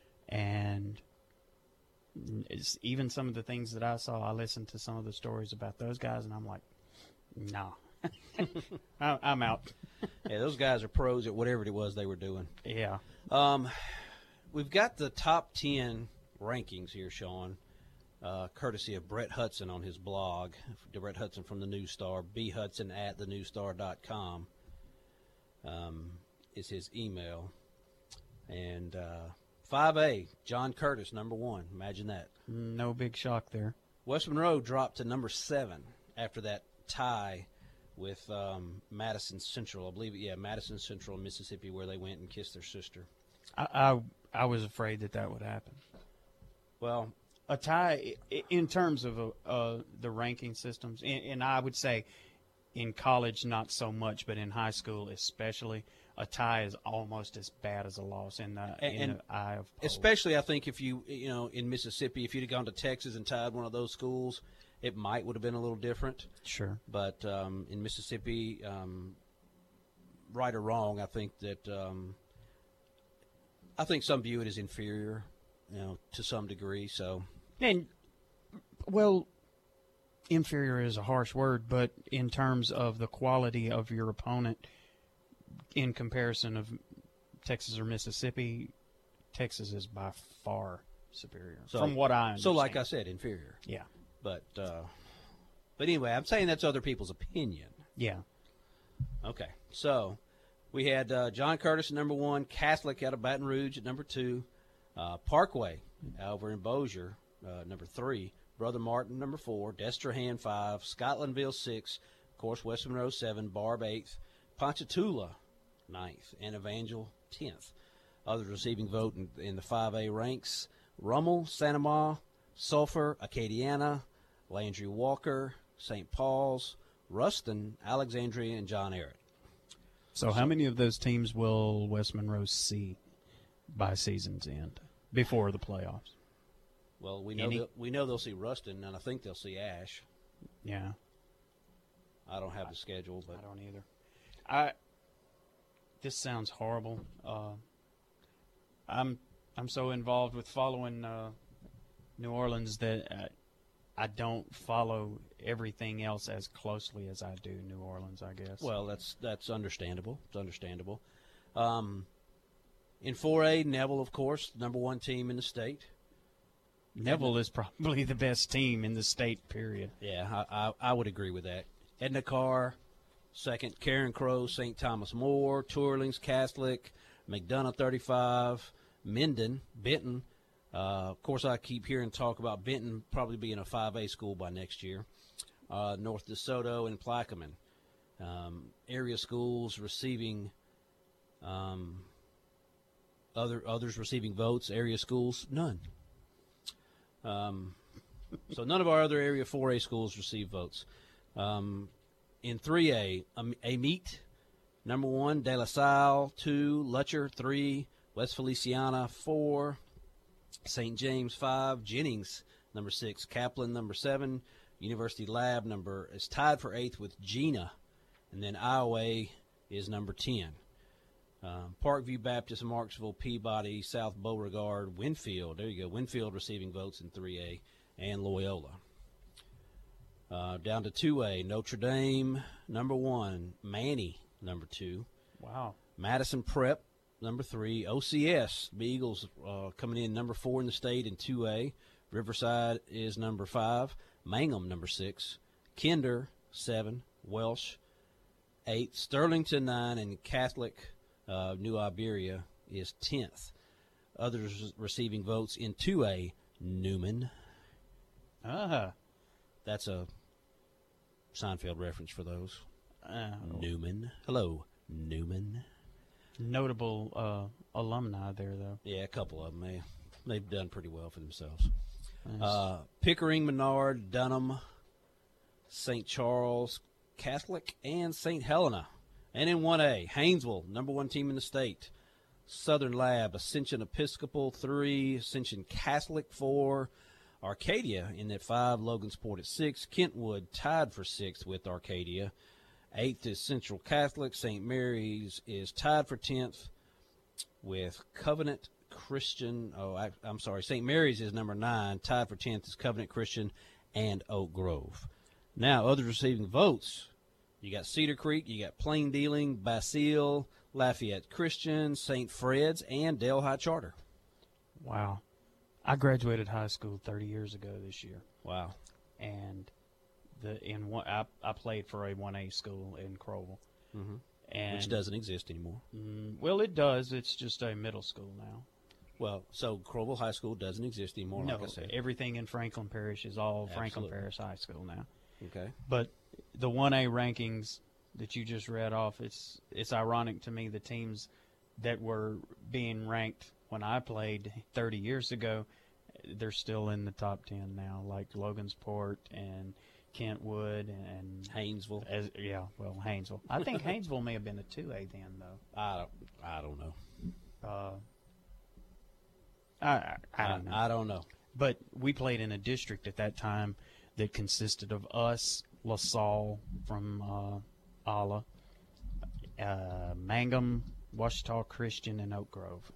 and it's, even some of the things that I saw, I listened to some of the stories about those guys, and I'm like, nah, I'm out. Yeah, those guys are pros at whatever it was they were doing. Yeah. Um, we've got the top ten rankings here, Sean. Uh, courtesy of Brett Hudson on his blog, Brett Hudson from the News Star, b hudson at the news star dot com um, is his email. And uh, five A, John Curtis, number one. Imagine that. No big shock there. West Monroe dropped to number seven after that tie with um, Madison Central. I believe, yeah, Madison Central in Mississippi, where they went and kissed their sister. I I, I was afraid that that would happen. Well, a tie in terms of uh, uh, the ranking systems, and, and I would say in college not so much, but in high school especially, a tie is almost as bad as a loss in the, and, in and the eye of polls. Especially, I think, if you, you know, in Mississippi, if you'd have gone to Texas and tied one of those schools, it might would have been a little different. Sure. But um, in Mississippi, um, right or wrong, I think that um, I think some view it as inferior, you know, to some degree. So. And, well, inferior is a harsh word, but in terms of the quality of your opponent in comparison of Texas or Mississippi, Texas is by far superior, so, from what I understand. So, like I said, inferior. Yeah. But, uh, but anyway, I'm saying that's other people's opinion. Yeah. Okay. So, We had uh, John Curtis at number one, Catholic out of Baton Rouge at number two, uh, Parkway over in Bossier, uh, number three, Brother Martin, number four, Destrehan, five, Scotlandville, six, of course, West Monroe, seven, Barb, eighth, Ponchatoula, ninth, and Evangel, tenth. Others receiving vote in, in the five A ranks, Rummel, Santa Ma, Sulphur, Acadiana, Landry Walker, Saint Paul's, Ruston, Alexandria, and John Ehret. So how many of those teams will West Monroe see by season's end before the playoffs? Well, we know Any? they'll- we know they'll see Ruston, and I think they'll see Ash. Yeah. I don't have the schedule, but I don't either. I. This sounds horrible. Uh, I'm I'm so involved with following uh, New Orleans that I, I don't follow everything else as closely as I do New Orleans, I guess. Well, that's that's understandable. It's understandable. Um, in four A, Neville, of course, number one team in the state. Neville is probably the best team in the state, period. Yeah, I, I, I would agree with that. Edna Carr, second. Karen Crow, Saint Thomas More, Tourlings Catholic, McDonough thirty-five, Minden, Benton. Uh, of course, I keep hearing talk about Benton probably being a five A school by next year. Uh, North DeSoto and Plaquemine. Um, area schools receiving um, other others receiving votes. Area schools, none. Um, so none of our other Area four A schools receive votes. Um, in three A, um, Amite, number one, De La Salle, two, Lutcher, three, West Feliciana, four, Saint James, five, Jennings, number six, Kaplan, number seven, University Lab number is tied for eighth with Gina, and then Iowa is number ten. Um, Parkview Baptist, Marksville, Peabody, South Beauregard, Winfield. There you go. Winfield receiving votes in three A, and Loyola. Uh, down to two A, Notre Dame, number one. Manny, number two. Wow. Madison Prep, number three. O C S, the Eagles uh, coming in number four in the state in two A. Riverside is number five. Mangum, number six. Kinder, seven. Welsh, eight. Sterlington, nine. And Catholic uh, New Iberia is tenth. Others receiving votes in two A, Newman. Ah. That's a Seinfeld reference for those. Oh. Newman. Hello, Newman. Notable uh, alumni there, though. Yeah, a couple of them. They, they've done pretty well for themselves. Nice. Uh, Pickering, Menard, Dunham, Saint Charles, Catholic, and Saint Helena. And in one A, Haynesville, number one team in the state. Southern Lab, Ascension Episcopal, three. Ascension Catholic, four. Arcadia in at five. Logansport at six. Kentwood tied for sixth with Arcadia. Eighth is Central Catholic. Saint Mary's is tied for tenth with Covenant Christian. Oh, I, I'm sorry. Saint Mary's is number nine. Tied for tenth is Covenant Christian and Oak Grove. Now, others receiving votes. You got Cedar Creek. You got Plain Dealing, Basile, Lafayette Christian, Saint Fred's, and Delhi Charter. Wow. I graduated high school thirty years ago this year. Wow. And the in one, I, I played for a one A school in Crowell. Mm-hmm. And which doesn't exist anymore. Mm, well, it does. It's just a middle school now. Well, so Crowell High School doesn't exist anymore, no, like I said. Everything in Franklin Parish is all Absolutely. Franklin Parish High School now. Okay. But the one A rankings that you just read off, it's it's ironic to me the teams that were being ranked when I played thirty years ago, they're still in the top ten now, like Logansport and Kentwood and Haynesville. As, yeah, well, Haynesville. I think Haynesville may have been a two A then, though. I don't, I don't know. Uh, I, I, I don't know. I don't know. But we played in a district at that time that consisted of us, LaSalle from uh, Alla, uh, Mangum, Ouachita Christian, and Oak Grove.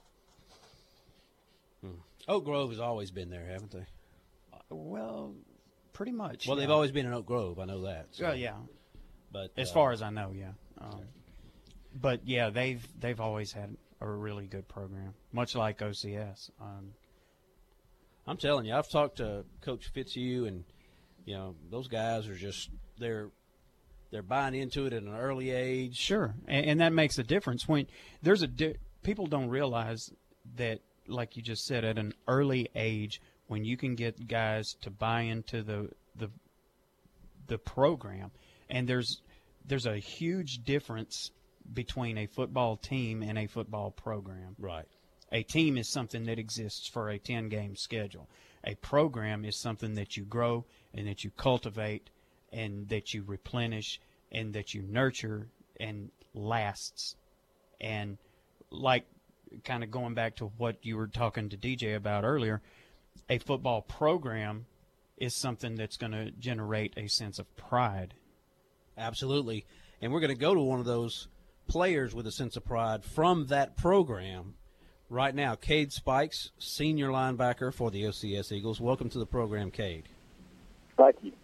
Hmm. Oak Grove has always been there, haven't they? Uh, well, pretty much. Well, yeah. they've always been in Oak Grove. I know that. So. Oh, yeah. But as uh, far as I know, yeah. Um, but yeah, they've they've always had a really good program, much like O C S. Um, I'm telling you, I've talked to Coach Fitzhugh, and you know those guys are just they're they're buying into it at an early age. Sure, and, and that makes a difference. When there's a di- people don't realize that, like you just said, at an early age, when you can get guys to buy into the the the program, and there's there's a huge difference between a football team and a football program. Right. A team is something that exists for a ten-game schedule. A program is something that you grow and that you cultivate and that you replenish and that you nurture and lasts. And like kind of going back to what you were talking to D J about earlier, a football program is something that's going to generate a sense of pride. Absolutely. And we're going to go to one of those players with a sense of pride from that program right now. Cade Spikes, senior linebacker for the O C S Eagles. Welcome to the program, Cade. Thank you.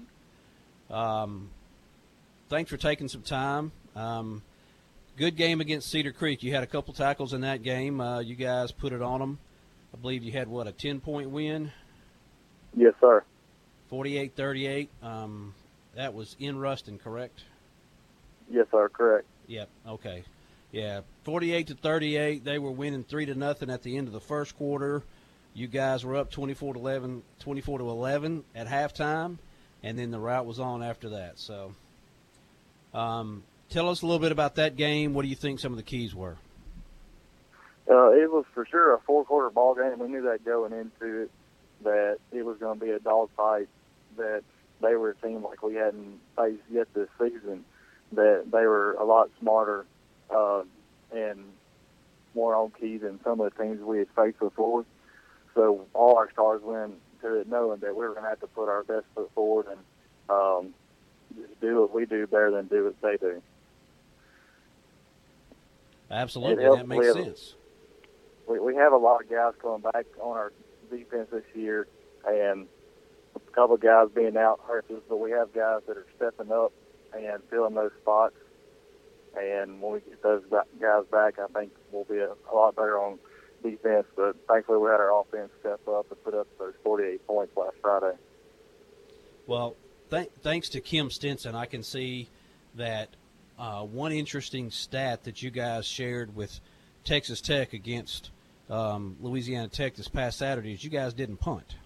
Um, thanks for taking some time. Um, good game against Cedar Creek. You had a couple tackles in that game. Uh, you guys put it on them. I believe you had, what, a ten-point win? Yes, sir. forty-eight thirty-eight. Um, that was in Ruston, correct? Yes, sir, correct. Yep, okay. Yeah, forty-eight to thirty-eight. They were winning three to nothing at the end of the first quarter. You guys were up twenty-four to eleven, twenty-four to eleven at halftime, and then the rout was on after that. So, um, tell us a little bit about that game. What do you think some of the keys were? Uh, it was for sure a four-quarter ball game. We knew that going into it, that it was going to be a dogfight, that they were a team like we hadn't faced yet this season, that they were a lot smarter uh, and more on key than some of the teams we had faced before. So all our stars went to it knowing that we were going to have to put our best foot forward and um, just do what we do better than do what they do. Absolutely, that makes sense. We, we have a lot of guys coming back on our defense this year, and a couple of guys being out hurts us, but we have guys that are stepping up and filling those spots. And when we get those guys back, I think we'll be a, a lot better on defense. But thankfully, we had our offense step up and put up those forty-eight points last Friday. Well, th- thanks to Kim Stinson, I can see that uh, one interesting stat that you guys shared with Texas Tech against um, Louisiana Tech this past Saturday is you guys didn't punt.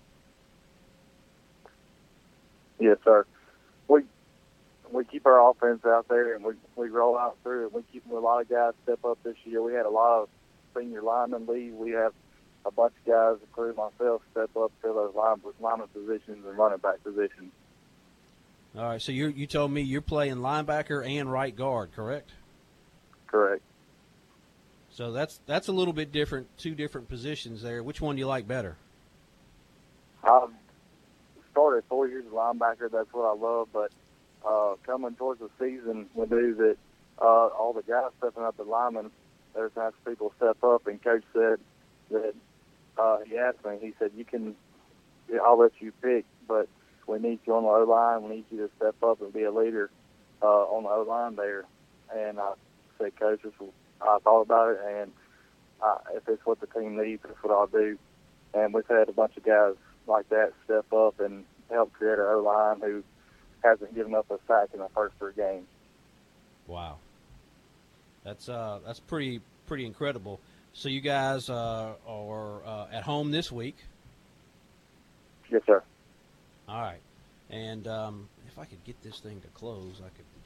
Yes, sir. We we keep our offense out there, and we we roll out through it. We keep a lot of guys step up this year. We had a lot of senior linemen leave. We have a bunch of guys, including myself, step up to those line, lineman positions and running back positions. All right, so you you told me you're playing linebacker and right guard, correct? Correct. So that's that's a little bit different, two different positions there. Which one do you like better? I've started four years as linebacker. That's what I love. But uh, coming towards the season, we knew that uh, all the guys stepping up the linemen, there's nice people step up. And Coach said that uh, he asked me, he said, you can, I'll let you pick, but we need you on the O-line. We need you to step up and be a leader uh, on the O-line there. And I said, Coach, this will, I thought about it, and uh, if it's what the team needs, that's what I'll do. And we've had a bunch of guys like that step up and help create our O-line who hasn't given up a sack in the first three games. Wow. That's uh, that's pretty pretty incredible. So you guys uh, are uh, at home this week? Yes, sir. All right. And um, if I could get this thing to close, I could.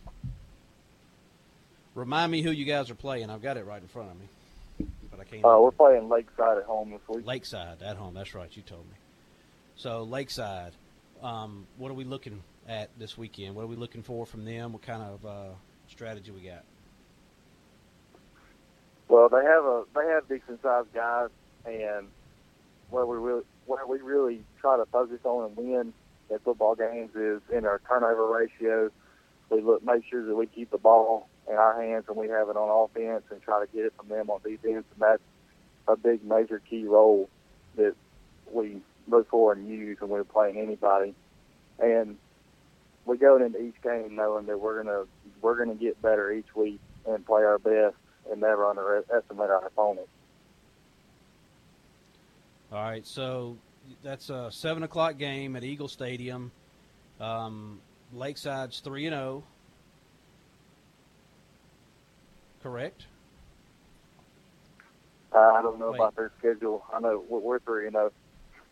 Remind me who you guys are playing. I've got it right in front of me, but I can't. Uh, we're playing Lakeside at home this week. Lakeside at home. That's right. You told me. So Lakeside. Um, what are we looking at this weekend? What are we looking for from them? What kind of uh, strategy we got? Well, they have a they have decent sized guys, and where we really where we really try to focus on and win at football games is in our turnover ratio. We look make sure that we keep the ball in our hands when we have it on offense and try to get it from them on defense, and that's a big major key role that we look for and use when we're playing anybody. And we go into each game knowing that we're gonna we're gonna get better each week and play our best and never underestimate our opponent. All right, so that's a seven o'clock game at Eagle Stadium. Um, Lakeside's three and oh. Correct? Uh, I don't know Wait. about their schedule. I know we're, we're three and oh.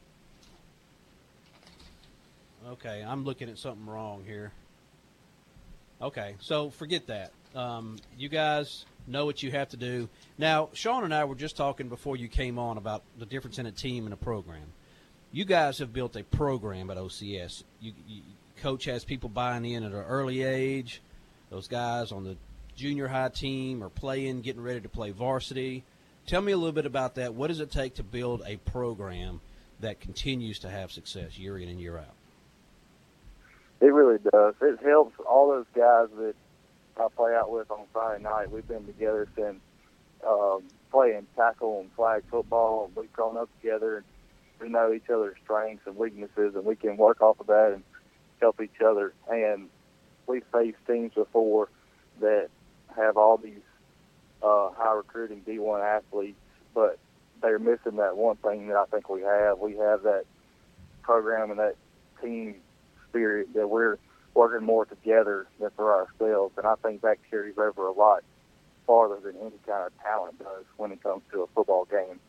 Okay, I'm looking at something wrong here. Okay, so forget that. Um, you guys know what you have to do. Now, Sean and I were just talking before you came on about the difference in a team and a program. You guys have built a program at O C S. You, you, Coach has people buying in at an early age. Those guys on the junior high team are playing, getting ready to play varsity. Tell me a little bit about that. What does it take to build a program that continues to have success year in and year out? It really does. It helps all those guys that I play out with on Friday night. We've been together since um, playing tackle and flag football. We've grown up together. We know each other's strengths and weaknesses, and we can work off of that and help each other. And we've faced teams before that have all these uh, high-recruiting D one athletes, but they're missing that one thing that I think we have. We have that program and that team spirit that we're working more together than for ourselves, and I think that carries over a lot farther than any kind of talent does when it comes to a football game.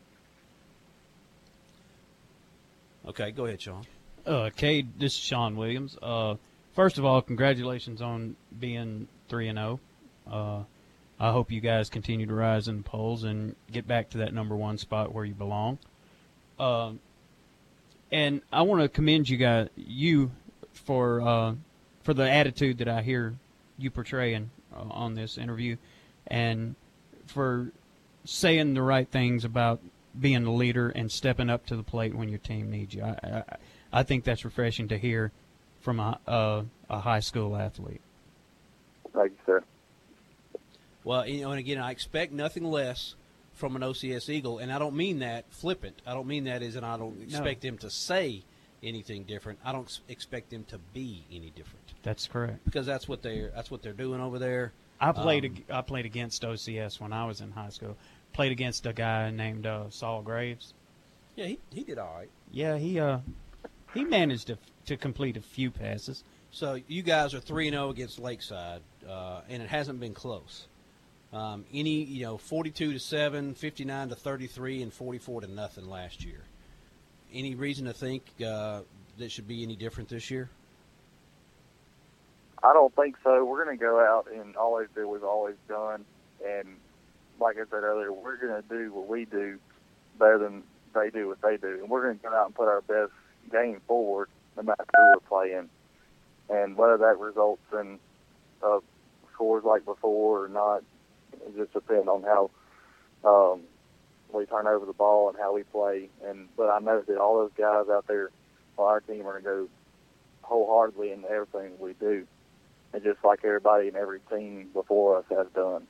Okay, go ahead, Sean. Uh, Cade, this is Sean Williams. Uh, first of all, congratulations on being three and zero. Uh, I hope you guys continue to rise in the polls and get back to that number one spot where you belong. Uh, and I want to commend you guys, you, for uh, for the attitude that I hear you portraying uh, on this interview, and for saying the right things about being a leader and stepping up to the plate when your team needs you. I I, I think that's refreshing to hear from a, a a high school athlete. Thank you, sir. Well, you know, and again, I expect nothing less from an O C S Eagle, and I don't mean that flippant. I don't mean that as in I don't expect No. them to say anything different. I don't s- expect them to be any different, That's correct. because that's what they're that's what they're doing over there. I played Um, ag- I played against O C S when I was in high school. Played against a guy named uh, Saul Graves. Yeah, he he did all right. Yeah, he uh he managed to to complete a few passes. So you guys are three and zero against Lakeside, uh, and it hasn't been close. Um, any you know, forty-two to seven, fifty-nine to thirty-three, and forty-four to nothing last year. Any reason to think uh, that should be any different this year? I don't think so. We're going to go out and always do what we've always done. And like I said earlier, we're going to do what we do better than they do what they do. And we're going to go out and put our best game forward no matter who we're playing. And whether that results in uh, scores like before or not, it just depends on how um, we turn over the ball and how we play. And But I know that all those guys out there on our team are going to go wholeheartedly into everything we do. And just like everybody in every team before us has done.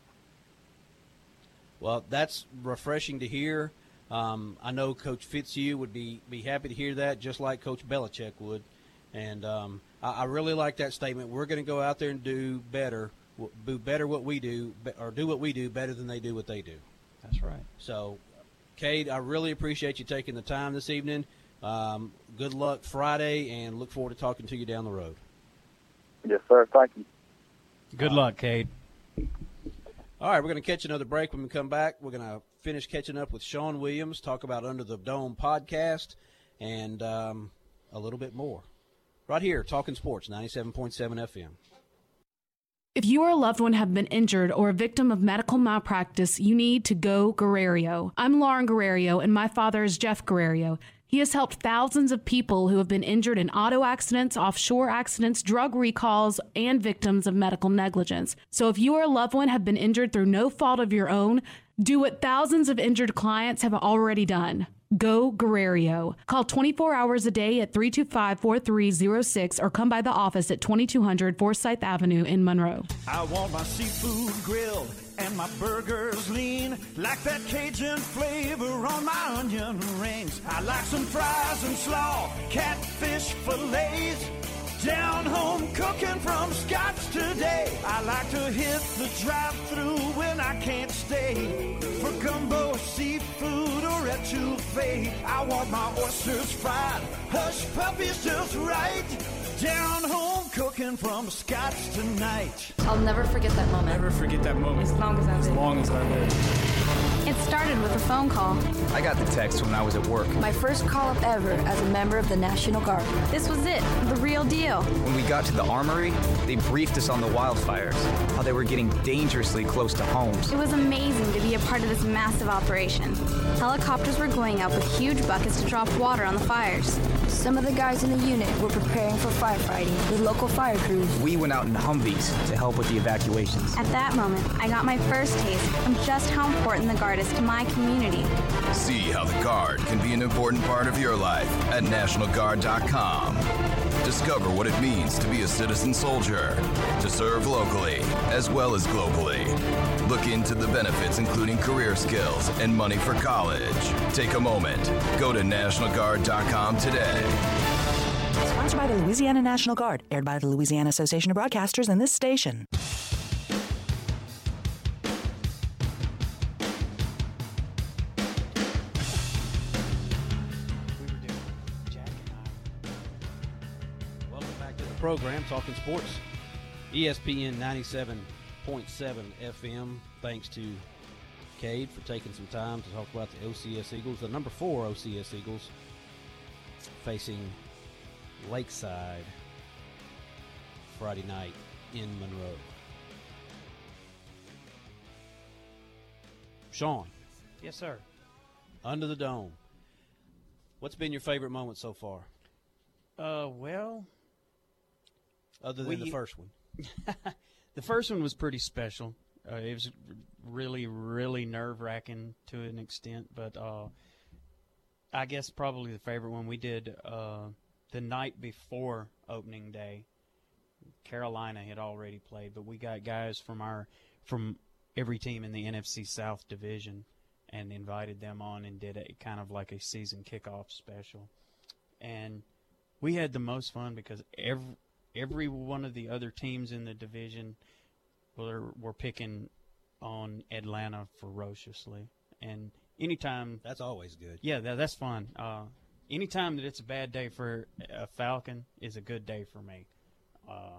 Well, that's refreshing to hear. Um, I know Coach Fitzhugh would be, be happy to hear that, just like Coach Belichick would. And um, I, I really like that statement. We're going to go out there and do better, do better what we do, be- or do what we do better than they do what they do. That's right. So, Cade, I really appreciate you taking the time this evening. Um, good luck Friday, and look forward to talking to you down the road. Yes, sir. Thank you. Good luck, Cade. All right, we're going to catch another break. When we come back, we're going to finish catching up with Sean Williams, talk about Under the Dome podcast, and um, a little bit more. Right here, Talking Sports, ninety-seven point seven F M. If you or a loved one have been injured or a victim of medical malpractice, you need to go Guerrero. I'm Lauren Guerrero, and my father is Jeff Guerrero. He has helped thousands of people who have been injured in auto accidents, offshore accidents, drug recalls, and victims of medical negligence. So if you or a loved one have been injured through no fault of your own, do what thousands of injured clients have already done. Go Guerrero. Call twenty-four hours a day at three two five, four three zero six or come by the office at twenty-two hundred Forsyth Avenue in Monroe. I want my seafood grilled and my burgers lean, like that Cajun flavor on my onion rings. I like some fries and slaw, catfish fillets, down home cooking from Scott's today. I like to hit the drive-thru when I can't stay for gumbo, seafood, or etouffee. I want my oysters fried, hush puppies just right, down home cooking from scotch tonight. I'll never forget that moment. Never forget that moment. As long as I live. As long as I live. It started with a phone call. I got the text when I was at work. My first call up ever as a member of the National Guard. This was it, the real deal. When we got to the armory, they briefed us on the wildfires, how they were getting dangerously close to homes. It was amazing to be a part of this massive operation. Helicopters were going out with huge buckets to drop water on the fires. Some of the guys in the unit were preparing for firefighting with local fire crews. We went out in Humvees to help with the evacuations. At that moment, I got my first taste of just how important the Guard is to my community. See how the Guard can be an important part of your life at National Guard dot com. Discover what it means to be a citizen soldier, to serve locally as well as globally. Look into the benefits, including career skills and money for college. Take a moment. Go to National Guard dot com today. Sponsored by the Louisiana National Guard, aired by the Louisiana Association of Broadcasters and this station. Program Talking Sports, E S P N ninety-seven point seven F M. Thanks to Cade for taking some time to talk about the O C S Eagles, the number four O C S Eagles, facing Lakeside Friday night in Monroe. Sean. Yes, sir. Under the dome. What's been your favorite moment so far? Uh, well, other than we, the first one. The first one was pretty special. Uh, it was really, really nerve-wracking to an extent, but uh, I guess probably the favorite one we did uh, the night before opening day. Carolina had already played, but we got guys from our from every team in the N F C South division and invited them on and did a kind of like a season kickoff special. And we had the most fun because every every one of the other teams in the division were were picking on Atlanta ferociously. And anytime that's always good. Yeah, that, that's fun. Uh, anytime that it's a bad day for a Falcon is a good day for me. Uh,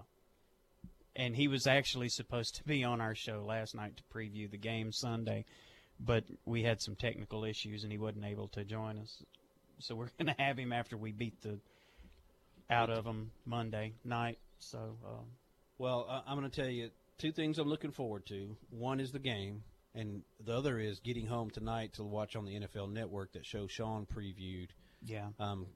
and he was actually supposed to be on our show last night to preview the game Sunday, but we had some technical issues and he wasn't able to join us. So we're going to have him after we beat the out of them Monday night. So, um, well, uh, I'm going to tell you two things I'm looking forward to. One is the game, and the other is getting home tonight to watch on the N F L Network that show Sean previewed. Yeah. Um,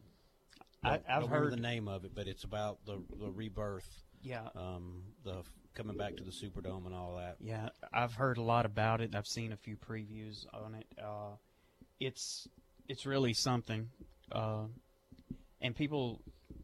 I, I I've don't heard remember the name of it, but it's about the the rebirth. Yeah. Um, the coming back to the Superdome and all that. Yeah, I've heard a lot about it. I've seen a few previews on it. Uh, it's it's really something, uh, and people.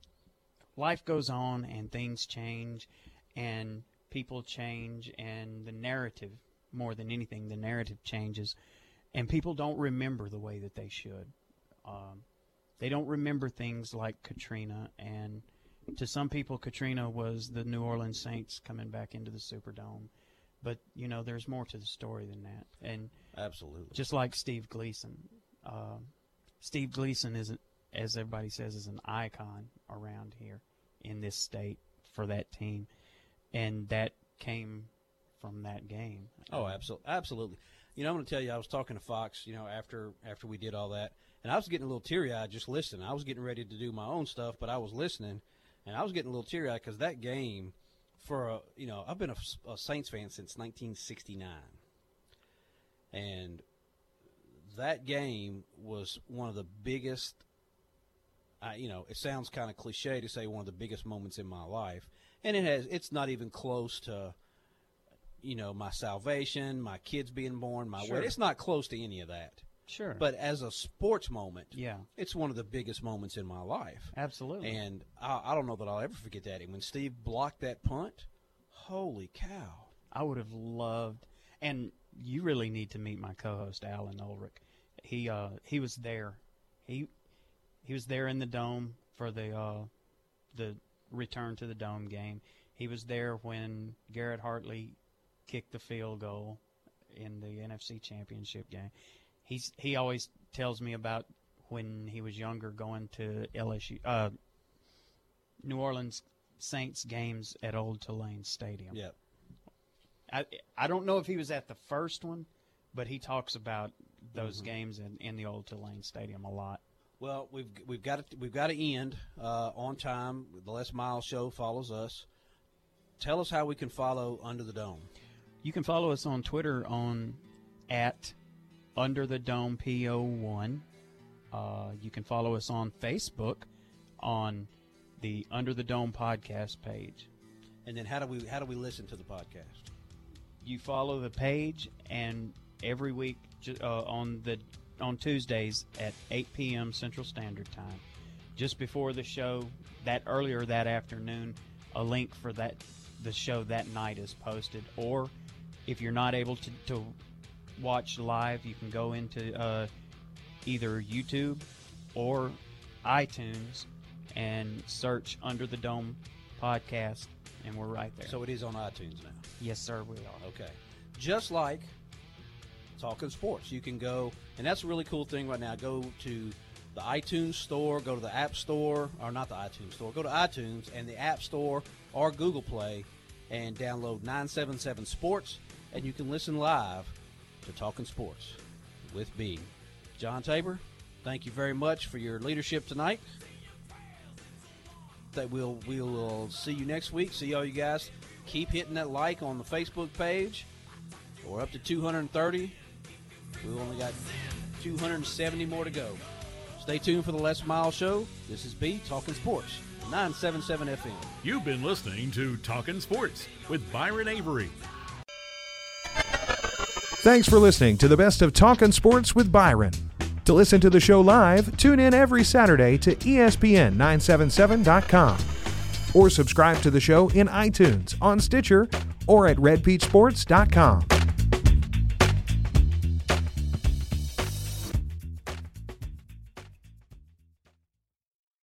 Life goes on and things change and people change and the narrative, more than anything, the narrative changes and people don't remember the way that they should. Um, they don't remember things like Katrina, and to some people Katrina was the New Orleans Saints coming back into the Superdome. But, you know, there's more to the story than that. And absolutely. Just like Steve Gleason. Uh, Steve Gleason is, as everybody says, is an icon around here in this state for that team, and that came from that game. Oh, absolutely, absolutely. You know, I'm going to tell you, I was talking to Fox, you know, after after we did all that, and I was getting a little teary-eyed just listening. I was getting ready to do my own stuff, but I was listening, and I was getting a little teary-eyed because that game, for a, you know, I've been a, a Saints fan since nineteen sixty-nine, and that game was one of the biggest. I, you know, it sounds kind of cliche to say one of the biggest moments in my life, and it has. It's not even close to, you know, my salvation, my kids being born, my Sure. wedding. It's not close to any of that. Sure. But as a sports moment, yeah, it's one of the biggest moments in my life. Absolutely. And I, I don't know that I'll ever forget that. And when Steve blocked that punt, holy cow! I would have loved, and you really need to meet my co-host Alan Ulrich. He uh, he was there. He. He was there in the Dome for the uh, the return to the Dome game. He was there when Garrett Hartley kicked the field goal in the N F C Championship game. He's he always tells me about when he was younger going to L S U, uh, New Orleans Saints games at Old Tulane Stadium. Yep. I I don't know if he was at the first one, but he talks about those mm-hmm. games in, in the Old Tulane Stadium a lot. Well, we've we've got to, we've got to end uh, on time. The Les Miles Show follows us. Tell us how we can follow Under the Dome. You can follow us on Twitter on at Under the Dome P O one. Uh, you can follow us on Facebook on the Under the Dome podcast page. And then how do we how do we listen to the podcast? You follow the page, and every week uh, on the on Tuesdays at eight p.m. Central Standard Time, just before the show, that earlier that afternoon, a link for that the show that night is posted. Or if you're not able to, to watch live, you can go into uh, either YouTube or iTunes and search Under the Dome podcast, and we're right there. So it is on iTunes now? Yes, sir, we are. Okay. Just like Talking Sports. You can go, and that's a really cool thing right now. Go to the iTunes store, go to the App Store, or not the iTunes store, go to iTunes and the App Store or Google Play and download nine seven seven Sports, and you can listen live to Talking Sports with B. John Tabor, thank you very much for your leadership tonight. That we'll we'll see you next week. See all you guys. Keep hitting that like on the Facebook page. We're up to two hundred thirty. We've only got two hundred seventy more to go. Stay tuned for the Les Miles Show. This is B Talking Sports, nine seventy-seven F M. You've been listening to Talking Sports with Byron Avery. Thanks for listening to the best of Talkin' Sports with Byron. To listen to the show live, tune in every Saturday to E S P N nine seventy-seven dot com or subscribe to the show in iTunes, on Stitcher, or at red peach sports dot com.